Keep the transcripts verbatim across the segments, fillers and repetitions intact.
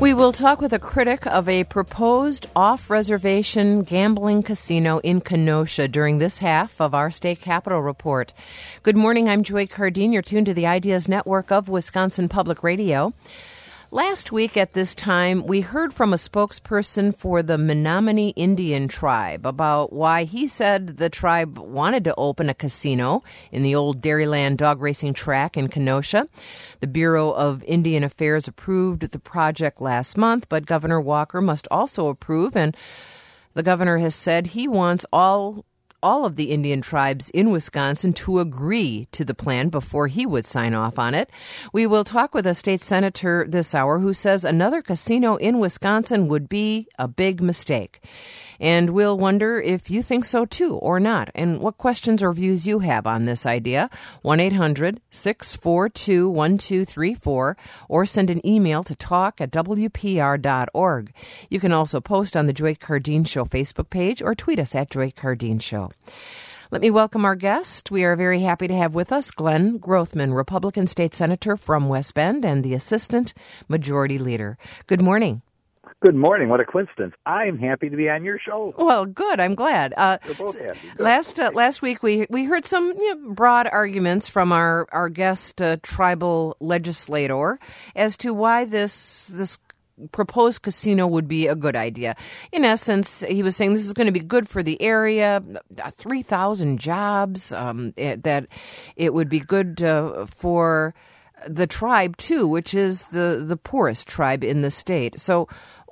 We will talk with a critic of a proposed off-reservation gambling casino in Kenosha during this half of our State Capitol Report. Good morning, I'm Joy Cardine. You're tuned to the Ideas Network of Wisconsin Public Radio. Last week at this time, we heard from a spokesperson for the Menominee Indian tribe about why he said the tribe wanted to open a casino in the old Dairyland dog racing track in Kenosha. The Bureau of Indian Affairs approved the project last month, but Governor Walker must also approve, and the governor has said he wants all all of the Indian tribes in Wisconsin to agree to the plan before he would sign off on it. We will talk with a state senator this hour who says another casino in Wisconsin would be a big mistake. And we'll wonder if you think so too or not, and what questions or views you have on this idea. one eight hundred six four two one two three four or send an email to talk at w p r dot org. You can also post on the Joy Cardine Show Facebook page or tweet us at Joy Cardine Show. Let me welcome our guest. We are very happy to have with us Glenn Grothman, Republican State Senator from West Bend and the Assistant Majority Leader. Good morning. Good morning. What a coincidence. I'm happy to be on your show. Well, good. I'm glad. Uh, We're both happy. Good. Last uh, last week, we we heard some you know, broad arguments from our, our guest uh, tribal legislator as to why this this proposed casino would be a good idea. In essence, he was saying this is going to be good for the area, three thousand jobs, um, it, that it would be good uh, for the tribe, too, which is the, the poorest tribe in the state. So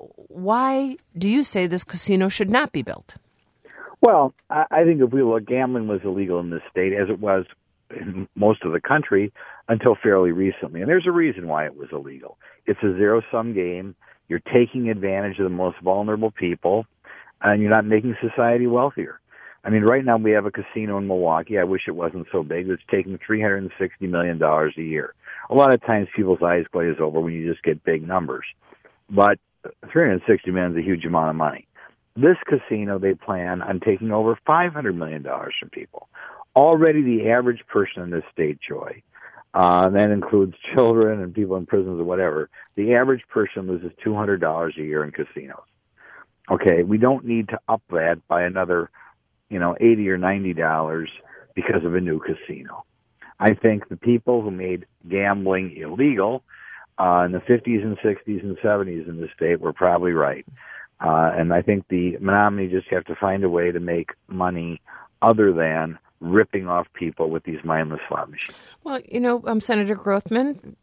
why do you say this casino should not be built? Well, I, I think if we look, gambling was illegal in this state, as it was in most of the country until fairly recently. And there's a reason why it was illegal. It's a zero-sum game. You're taking advantage of the most vulnerable people, and you're not making society wealthier. I mean, right now we have a casino in Milwaukee. I wish it wasn't so big. It's taking three hundred sixty million dollars a year. A lot of times people's eyes glaze over when you just get big numbers. But three hundred sixty million dollars is a huge amount of money. This casino, they plan on taking over five hundred million dollars from people. Already the average person in this state, Joy, uh, that includes children and people in prisons or whatever, the average person loses two hundred dollars a year in casinos. Okay, we don't need to up that by another, you know, eighty or ninety dollars because of a new casino. I think the people who made gambling illegal uh, in the fifties and sixties and seventies in the state were probably right. Uh, and I think the Menominee just have to find a way to make money other than ripping off people with these mindless slot machines. Well, you know, um, Senator Grothman,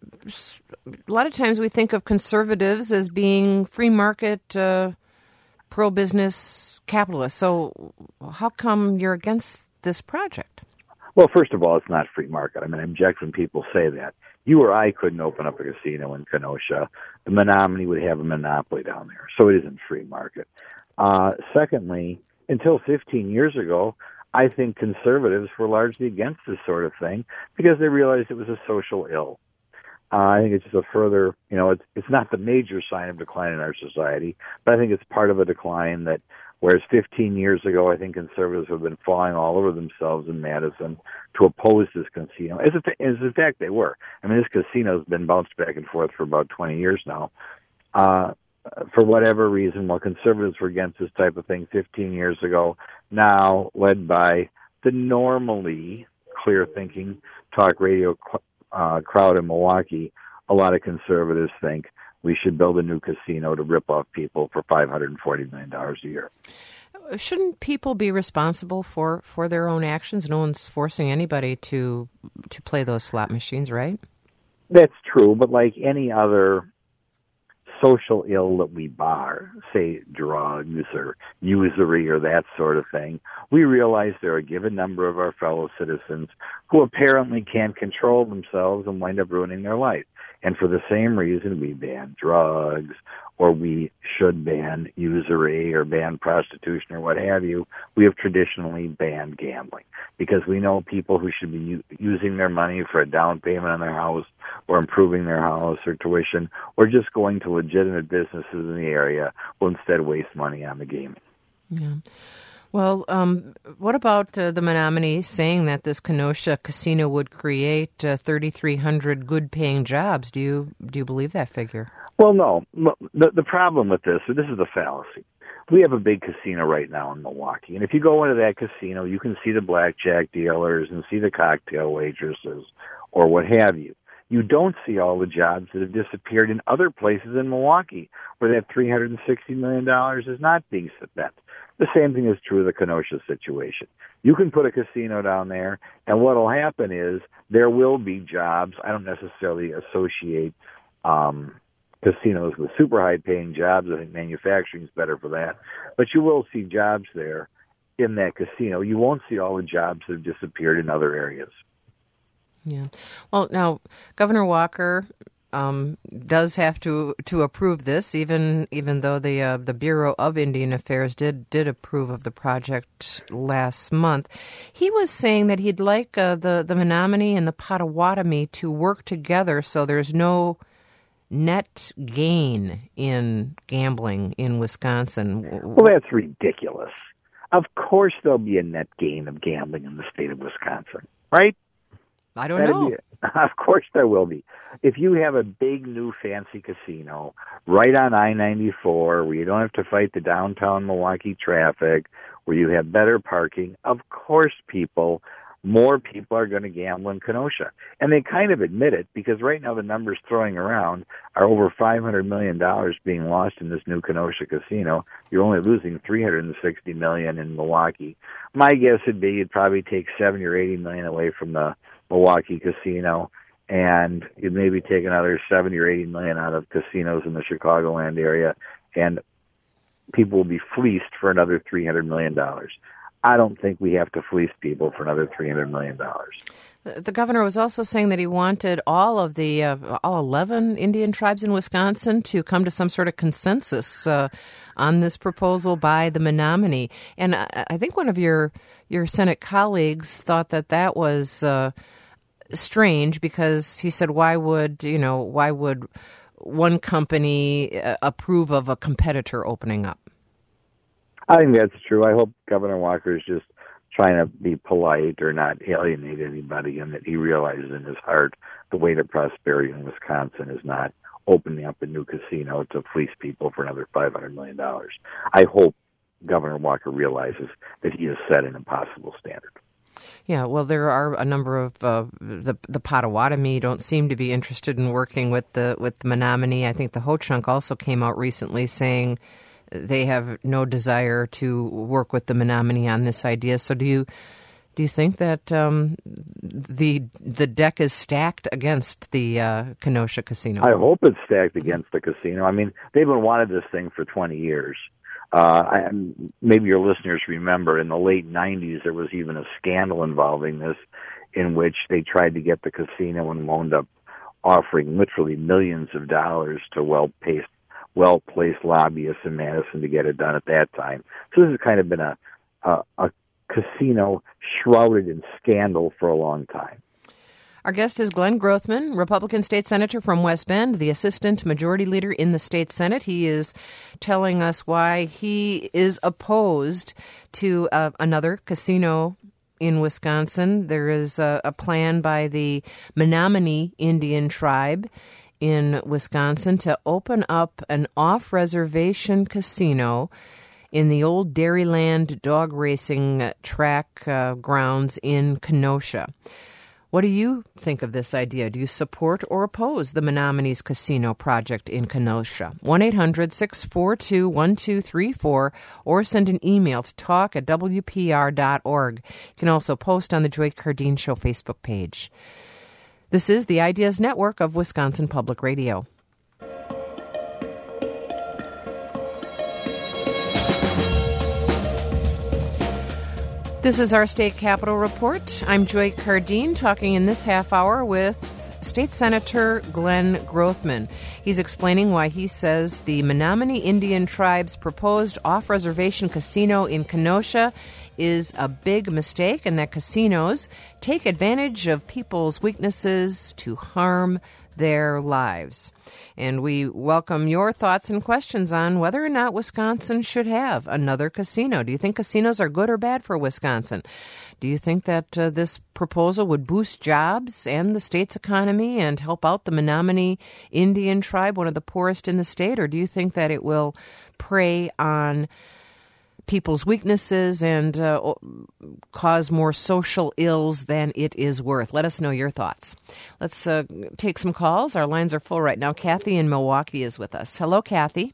a lot of times we think of conservatives as being free market, uh, pro-business capitalists. So how come you're against this project? Well, first of all, it's not free market. I mean, I object when people say that. You or I couldn't open up a casino in Kenosha. The Menominee would have a monopoly down there, so it isn't free market. Uh, secondly, until fifteen years ago, I think conservatives were largely against this sort of thing because they realized it was a social ill. Uh, I think it's just a further, you know, it's it's not the major sign of decline in our society, but I think it's part of a decline that, whereas fifteen years ago, I think conservatives have been falling all over themselves in Madison to oppose this casino. As, a, as in fact, they were. I mean, this casino has been bounced back and forth for about twenty years now. Uh, for whatever reason, while conservatives were against this type of thing fifteen years ago, now led by the normally clear-thinking talk radio uh, crowd in Milwaukee, a lot of conservatives think we should build a new casino to rip off people for five hundred forty million dollars a year. Shouldn't people be responsible for, for their own actions? No one's forcing anybody to to play those slot machines, right? That's true, but like any other social ill that we bar, say drugs or usury or that sort of thing, we realize there are a given number of our fellow citizens who apparently can't control themselves and wind up ruining their life. And for the same reason, we ban drugs, or we should ban usury or ban prostitution or what have you. We have traditionally banned gambling because we know people who should be u- using their money for a down payment on their house or improving their house or tuition or just going to legitimate businesses in the area will instead waste money on the gaming. Yeah. Well, um, what about uh, the Menominee saying that this Kenosha casino would create uh, three thousand three hundred good-paying jobs? Do you do you believe that figure? Well, no. The, the problem with this, this is the fallacy. We have a big casino right now in Milwaukee, and if you go into that casino, you can see the blackjack dealers and see the cocktail waitresses or what have you. You don't see all the jobs that have disappeared in other places in Milwaukee where that three hundred sixty million dollars is not being spent. The same thing is true of the Kenosha situation. You can put a casino down there, and what will happen is there will be jobs. I don't necessarily associate um, casinos with super high-paying jobs. I think manufacturing is better for that. But you will see jobs there in that casino. You won't see all the jobs that have disappeared in other areas. Yeah. Well, now, Governor Walker um, does have to to approve this, even even though the uh, the Bureau of Indian Affairs did did approve of the project last month. He was saying that he'd like uh, the the Menominee and the Potawatomi to work together, so there's no net gain in gambling in Wisconsin. Well, that's ridiculous. Of course, there'll be a net gain of gambling in the state of Wisconsin, right? I don't That'd know. Be, of course there will be. If you have a big new fancy casino right on I ninety-four where you don't have to fight the downtown Milwaukee traffic, where you have better parking, of course people, more people are going to gamble in Kenosha. And they kind of admit it because right now the numbers throwing around are over five hundred million dollars being lost in this new Kenosha casino. You're only losing three hundred sixty million dollars in Milwaukee. My guess would be you'd probably take seventy or eighty million dollars away from the Milwaukee casino, and you'd maybe take another seventy or eighty million out of casinos in the Chicagoland area, and people will be fleeced for another three hundred million dollars. I don't think we have to fleece people for another three hundred million dollars. The governor was also saying that he wanted all of the uh, all eleven Indian tribes in Wisconsin to come to some sort of consensus uh, on this proposal by the Menominee. And I, I think one of your your Senate colleagues thought that that was uh, strange because he said, "Why would you know? Why would one company uh, approve of a competitor opening up?" I think that's true. I hope Governor Walker is just trying to be polite or not alienate anybody, and that he realizes in his heart the way to prosperity in Wisconsin is not opening up a new casino to fleece people for another five hundred million dollars. I hope Governor Walker realizes that he has set an impossible standard. Yeah, well, there are a number of uh, the the Potawatomi don't seem to be interested in working with the with the Menominee. I think the Ho-Chunk also came out recently saying they have no desire to work with the Menominee on this idea. So, do you do you think that um, the the deck is stacked against the uh, Kenosha casino? I hope it's stacked against the casino. I mean, they've been wanting this thing for twenty years. Uh, I, maybe your listeners remember in the late nineties there was even a scandal involving this, in which they tried to get the casino and wound up offering literally millions of dollars to well-paced, well-placed lobbyists in Madison to get it done at that time. So this has kind of been a, a, a casino shrouded in scandal for a long time. Our guest is Glenn Grothman, Republican State Senator from West Bend, the Assistant Majority Leader in the State Senate. He is telling us why he is opposed to uh, another casino in Wisconsin. There is a, a plan by the Menominee Indian tribe in Wisconsin to open up an off-reservation casino in the old Dairyland dog racing track uh, grounds in Kenosha. What do you think of this idea? Do you support or oppose the Menominee's casino project in Kenosha? one eight hundred six four two one two three four or send an email to talk at w p r dot org. You can also post on the Joy Cardeen Show Facebook page. This is the Ideas Network of Wisconsin Public Radio. This is our State Capitol Report. I'm Joy Cardeen, talking in this half hour with State Senator Glenn Grothman. He's explaining why he says the Menominee Indian tribe's proposed off-reservation casino in Kenosha is a big mistake, and that casinos take advantage of people's weaknesses to harm their lives. And we welcome your thoughts and questions on whether or not Wisconsin should have another casino. Do you think casinos are good or bad for Wisconsin? Do you think that uh, this proposal would boost jobs and the state's economy and help out the Menominee Indian tribe, one of the poorest in the state? Or do you think that it will prey on people's weaknesses and uh, cause more social ills than it is worth? Let us know your thoughts. Let's uh, take some calls. Our lines are full right now. Kathy in Milwaukee is with us. Hello, Kathy.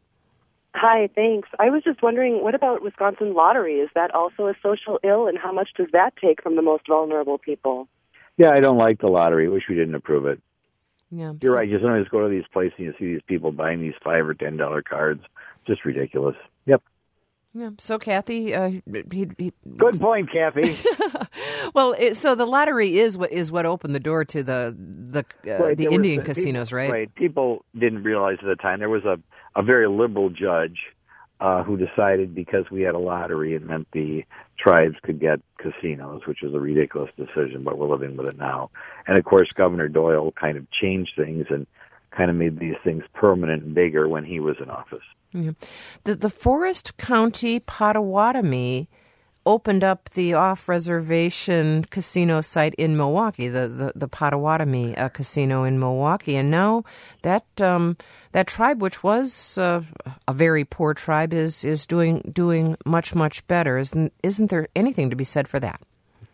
Hi, thanks. I was just wondering, what about Wisconsin lottery? Is that also a social ill, and how much does that take from the most vulnerable people? Yeah, I don't like the lottery. Wish we didn't approve it. Yeah, You're so- right. You sometimes go to these places and you see these people buying these five or ten dollar cards. Just ridiculous. Yep. Yeah. So, Kathy, uh, he, he, Good point, Kathy. well, it, so the lottery is what is what opened the door to the the uh, Right, the there Indian was- casinos, right? Right. People didn't realize at the time there was a, a very liberal judge uh, who decided because we had a lottery, it meant the tribes could get casinos, which was a ridiculous decision, but we're living with it now. And of course, Governor Doyle kind of changed things and kind of made these things permanent and bigger when he was in office. Yeah. The the Forest County Potawatomi opened up the off-reservation casino site in Milwaukee, the the, the Potawatomi uh, casino in Milwaukee, and now that um, that tribe, which was uh, a very poor tribe, is is doing doing much much better. Isn't isn't there anything to be said for that?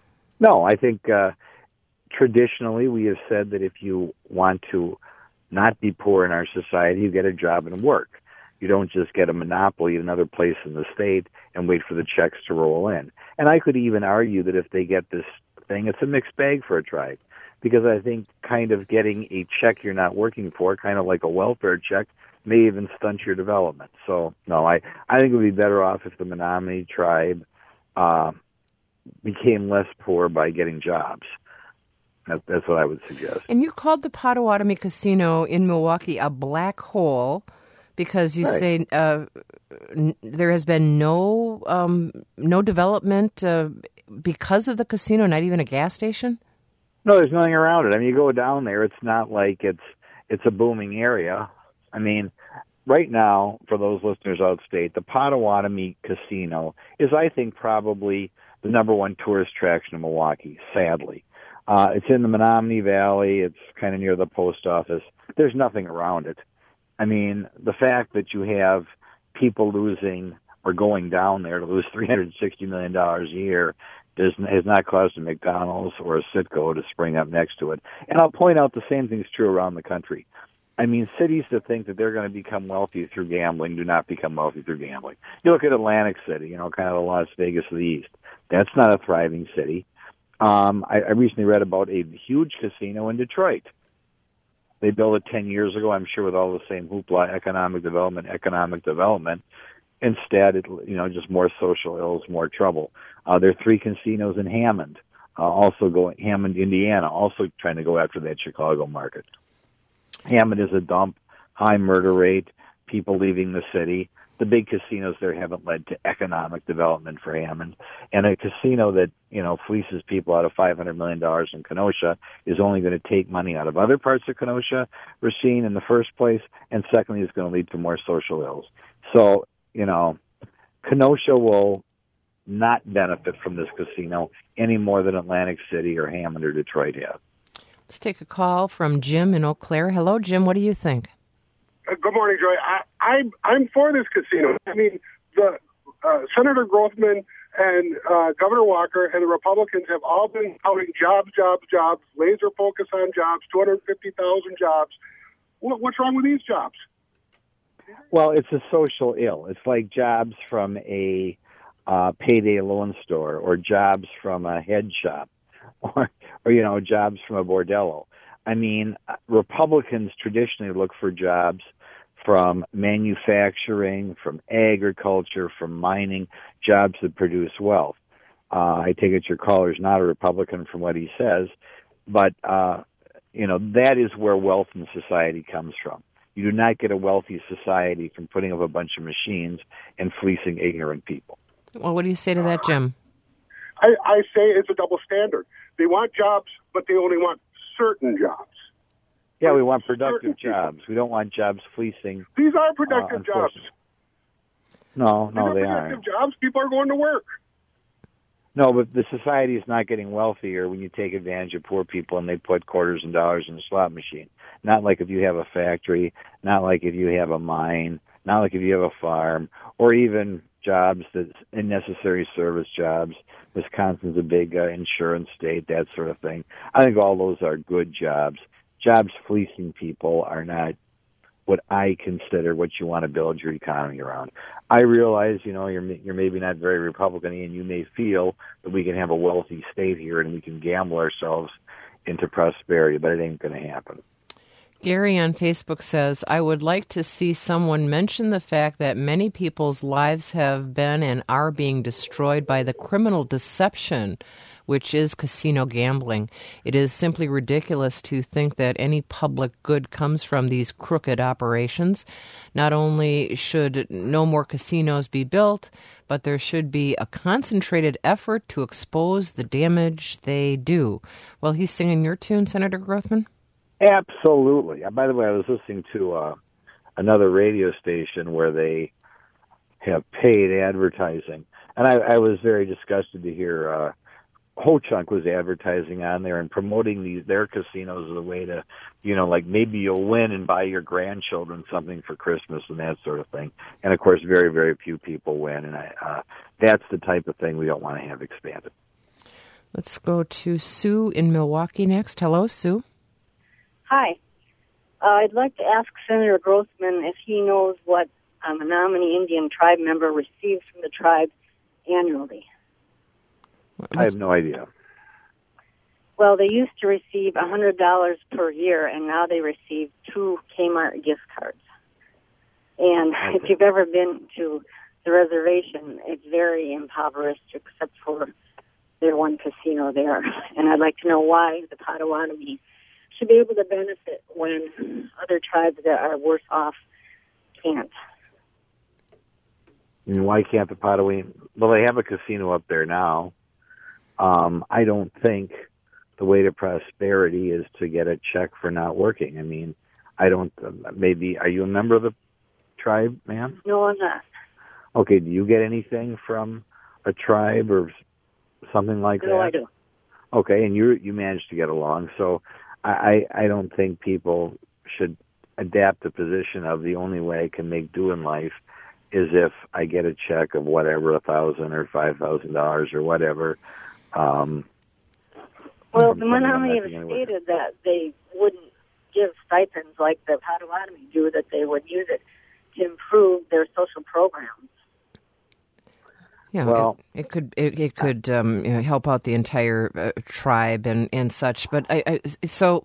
No, I think uh, traditionally we have said that if you want to not be poor in our society, you get a job and work. You don't just get a monopoly in another place in the state and wait for the checks to roll in. And I could even argue that if they get this thing, it's a mixed bag for a tribe. Because I think kind of getting a check you're not working for, kind of like a welfare check, may even stunt your development. So, no, I, I think it would be better off if the Menominee tribe uh, became less poor by getting jobs. That, that's what I would suggest. And you called the Potawatomi Casino in Milwaukee a black hole because you Right. say uh, n- there has been no um, no development uh, because of the casino, not even a gas station? No, there's nothing around it. I mean, you go down there, it's not like it's it's a booming area. I mean, right now, for those listeners outstate, the Potawatomi Casino is, I think, probably the number one tourist attraction in Milwaukee, sadly. Uh, it's in the Menominee Valley. It's kind of near the post office. There's nothing around it. I mean, the fact that you have people losing or going down there to lose three hundred sixty million dollars a year does, has not caused a McDonald's or a Citgo to spring up next to it. And I'll point out the same thing's true around the country. I mean, cities that think that they're going to become wealthy through gambling do not become wealthy through gambling. You look at Atlantic City, you know, kind of the Las Vegas of the East. That's not a thriving city. Um, I, I recently read about a huge casino in Detroit. They built it ten years ago, I'm sure, with all the same hoopla, economic development, economic development. Instead, it, you know, just more social ills, more trouble. Uh, there are three casinos in Hammond, uh, also going Hammond, Indiana, also trying to go after that Chicago market. Hammond is a dump, high murder rate, people leaving the city. The big casinos there haven't led to economic development for Hammond. And a casino that, you know, fleeces people out of five hundred million dollars in Kenosha is only going to take money out of other parts of Kenosha, Racine, in the first place, and secondly, is going to lead to more social ills. So, you know, Kenosha will not benefit from this casino any more than Atlantic City or Hammond or Detroit have. Let's take a call from Jim in Eau Claire. Hello, Jim. What do you think? Uh, good morning, Joy. I, I'm I'm for this casino. I mean, the uh, Senator Grothman and uh, Governor Walker and the Republicans have all been touting jobs, jobs, jobs, laser focus on jobs, two hundred fifty thousand jobs. What, what's wrong with these jobs? Well, it's a social ill. It's like jobs from a uh, payday loan store or jobs from a head shop or, or, you know, jobs from a bordello. I mean, Republicans traditionally look for jobs from manufacturing, from agriculture, from mining, jobs that produce wealth. Uh, I take it your caller's not a Republican from what he says, but, uh, you know, that is where wealth in society comes from. You do not get a wealthy society from putting up a bunch of machines and fleecing ignorant people. Well, what do you say to that, Jim? I, I say it's a double standard. They want jobs, but they only want certain jobs. Yeah, we want productive jobs. We don't want jobs fleecing. These are productive uh, jobs. No, no, These are they productive aren't. jobs. People are going to work. No, but the society is not getting wealthier when you take advantage of poor people and they put quarters and dollars in a slot machine. Not like if you have a factory, not like if you have a mine, not like if you have a farm, or even jobs that's necessary service jobs. Wisconsin's a big uh, insurance state, that sort of thing. I think all those are good jobs. Jobs fleecing people are not what I consider what you want to build your economy around. I realize, you know, you're you're maybe not very Republican-y, and you may feel that we can have a wealthy state here and we can gamble ourselves into prosperity, but it ain't going to happen. Gary on Facebook says, I would like to see someone mention the fact that many people's lives have been and are being destroyed by the criminal deception, which is casino gambling. It is simply ridiculous to think that any public good comes from these crooked operations. Not only should no more casinos be built, but there should be a concentrated effort to expose the damage they do. Well, he's singing your tune, Senator Grothman? Absolutely. By the way, I was listening to uh, another radio station where they have paid advertising, and I, I was very disgusted to hear uh, Ho-Chunk was advertising on there and promoting these their casinos as a way to, you know, like maybe you'll win and buy your grandchildren something for Christmas and that sort of thing. And of course, very, very few people win, and I, uh, that's the type of thing we don't want to have expanded. Let's go to Sue in Milwaukee next. Hello, Sue. Hi. Uh, I'd like to ask Senator Grothman if he knows what a Menominee Indian tribe member receives from the tribe annually. I have no idea. Well, they used to receive one hundred dollars per year, and now they receive two Kmart gift cards. And if you've ever been to the reservation, it's very impoverished except for their one casino there. And I'd like to know why the Potawatomi should be able to benefit when other tribes that are worse off can't. I mean, why can't the Potawatomi? Well, they have a casino up there now. Um, I don't think the way to prosperity is to get a check for not working. I mean, I don't, uh, maybe, are you a member of the tribe, ma'am? No, I'm not. Okay, do you get anything from a tribe or something like no, that? No, I do. Okay, and you you managed to get along. So I, I don't think people should adapt the position of the only way I can make do in life is if I get a check of whatever, a thousand or five thousand dollars or whatever. Um, well, the Menominee have stated that they wouldn't give stipends like the Potawatomi do; that they would use it to improve their social programs. Yeah, well, it, it could it, it could um, you know, help out the entire uh, tribe and, and such. But I, I so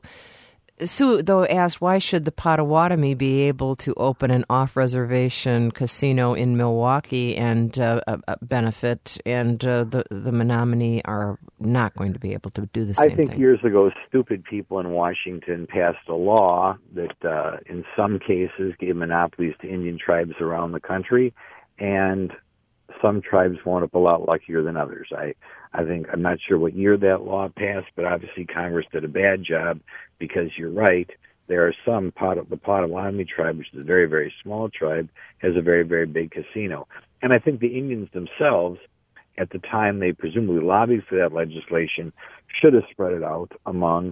Sue though asked, why should the Potawatomi be able to open an off-reservation casino in Milwaukee and uh, uh, benefit, and uh, the the Menominee are not going to be able to do the same thing? I think thing. years ago, stupid people in Washington passed a law that, uh, in some cases, gave monopolies to Indian tribes around the country, and some tribes wound up a lot luckier than others. I, I think, I'm not sure what year that law passed, but obviously Congress did a bad job because you're right. There are some, Pot- the Potawatomi tribe, which is a very, very small tribe, has a very, very big casino. And I think the Indians themselves, at the time they presumably lobbied for that legislation, should have spread it out among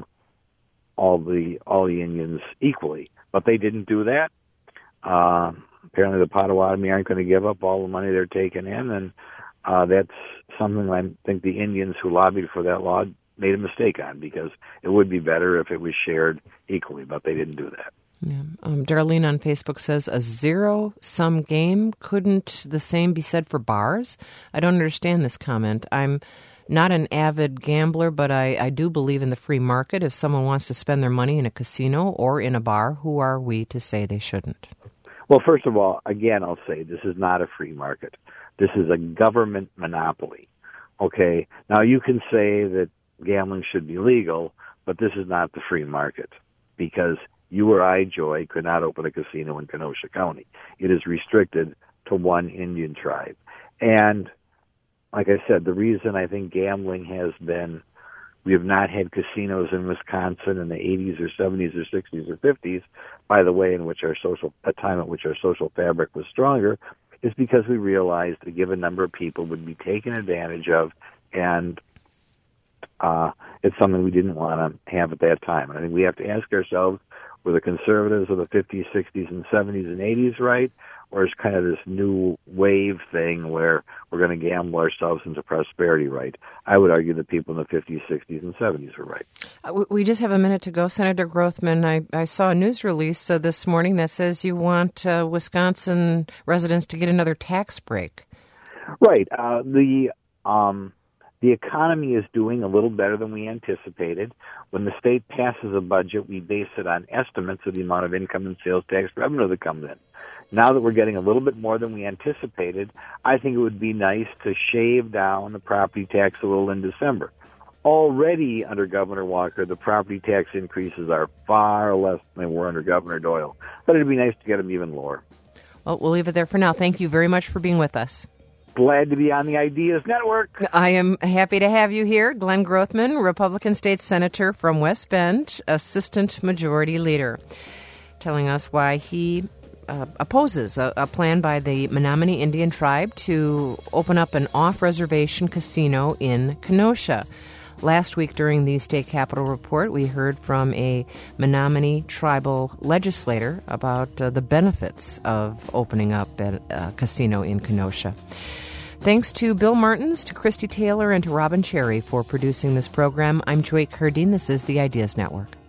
all the, all the Indians equally. But they didn't do that. Uh, apparently the Potawatomi aren't going to give up all the money they're taking in, and uh, that's something I think the Indians who lobbied for that law made a mistake on, because it would be better if it was shared equally, but they didn't do that. Yeah. Um, Darlene on Facebook says, a zero-sum game, couldn't the same be said for bars? I don't understand this comment. I'm not an avid gambler, but I, I do believe in the free market. If someone wants to spend their money in a casino or in a bar, who are we to say they shouldn't? Well, first of all, again, I'll say this is not a free market. This is a government monopoly. Okay? Now, you can say that gambling should be legal, but this is not the free market, because you or I, Joy, could not open a casino in Kenosha County. It is restricted to one Indian tribe. And like I said, the reason I think gambling has been, we have not had casinos in Wisconsin in the eighties or seventies or sixties or fifties, by the way, in which our social, a time at which our social fabric was stronger, is because we realized a given number of people would be taken advantage of and uh, it's something we didn't want to have at that time. And I think we have to ask ourselves, were the conservatives of the fifties, sixties, and seventies and eighties right? Or is kind of this new wave thing where we're going to gamble ourselves into prosperity right? I would argue that people in the fifties, sixties, and seventies were right. Uh, we just have a minute to go. Senator Grothman, I, I saw a news release uh, this morning that says you want uh, Wisconsin residents to get another tax break. Right. Uh, the um, the economy is doing a little better than we anticipated. When the state passes a budget, we base it on estimates of the amount of income and sales tax revenue that comes in. Now that we're getting a little bit more than we anticipated, I think it would be nice to shave down the property tax a little in December. Already under Governor Walker, the property tax increases are far less than they were under Governor Doyle. But it'd be nice to get them even lower. Well, we'll leave it there for now. Thank you very much for being with us. Glad to be on the Ideas Network. I am happy to have you here. Glenn Grothman, Republican State Senator from West Bend, Assistant Majority Leader, telling us why he Uh, opposes a, a plan by the Menominee Indian tribe to open up an off-reservation casino in Kenosha. Last week during the State Capitol Report, we heard from a Menominee tribal legislator about uh, the benefits of opening up a, a casino in Kenosha. Thanks to Bill Martins, to Christy Taylor, and to Robin Cherry for producing this program. I'm Joy Cardine. This is the Ideas Network.